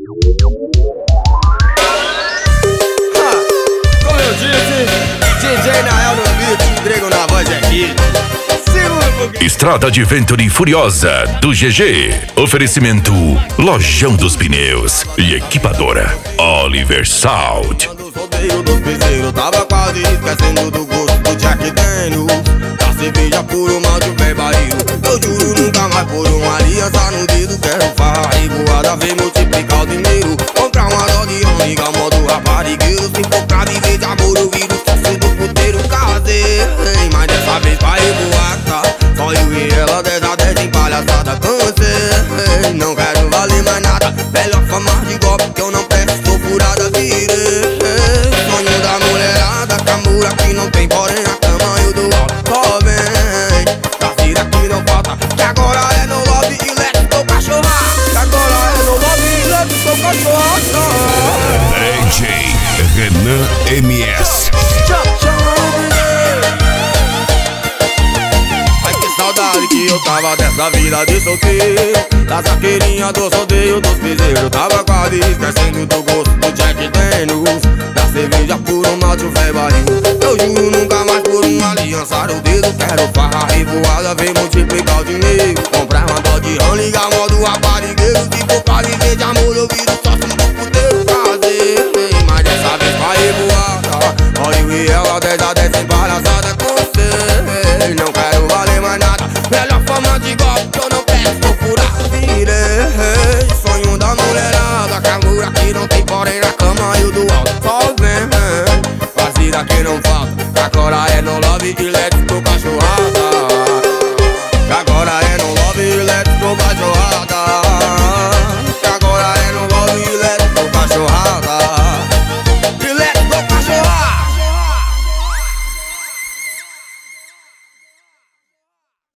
Como eu disse, DJ Nael no beat, Drego na voz aqui. Segura um pouquinho. Estrada de Venturi Furiosa do GG. Oferecimento Lojão dos Pneus e Equipadora Oliver Salt. Quando os rodeios dos bezerros, tava quase esquecendo do gosto do Jack Daniels. Da cerveja puro malte bem barril. Eu juro nunca mais por uma aliança no dedo. Quero farra revoada, ver multiplicar o dinheiro. Comprar uma dose amiga, modo raparigueiro. Se for pra viver de amor, eu viro sócio do puteiro. Casei, mas dessa vez vai revoar, tá? Só eu e ela, 10 a 10 em palhaçada. Cansei, não quero valer mais nada. Melhor fama de golpe que eu não presto, sou furada, virei. Sonho da mulherada, camura que não tem, porém a cama eu dou alto. Só vem, parceira que não falta. Que agora é no lobby e let's go cachorra. Que agora é no lobby e let's go cachorra. DJ Renan MS. Ai que saudade que eu tava dessa vida de solteiro. Da zaqueirinha dos rodeios dos bezerros. Tava quase esquecendo do gosto do Jack Daniels. Da cerveja por um malte velho barril. Eu juro nunca mais por uma aliança o dedo. Quero farra revoada, vem multiplicar o dinheiro. Comprar uma dose de ligar modo raparigueiro. Se for pra viver de amor eu viro sócio do puteiro. Casei, mas dessa vez vai revoada. Olha eu e ela, 10 a 10 sem palhaçada. Cansei, não quero valer mais nada. Melhor fama de golpe que eu não peço, tô furado, virei. Sonho da mulherada, camura que não tem, porém na cama eu dou alto. Só vem, parceira que não falta. Agora é no love e let's go cachorrada. Agora é no love e let's go cachorrada. Agora é no love e let's go cachorrada.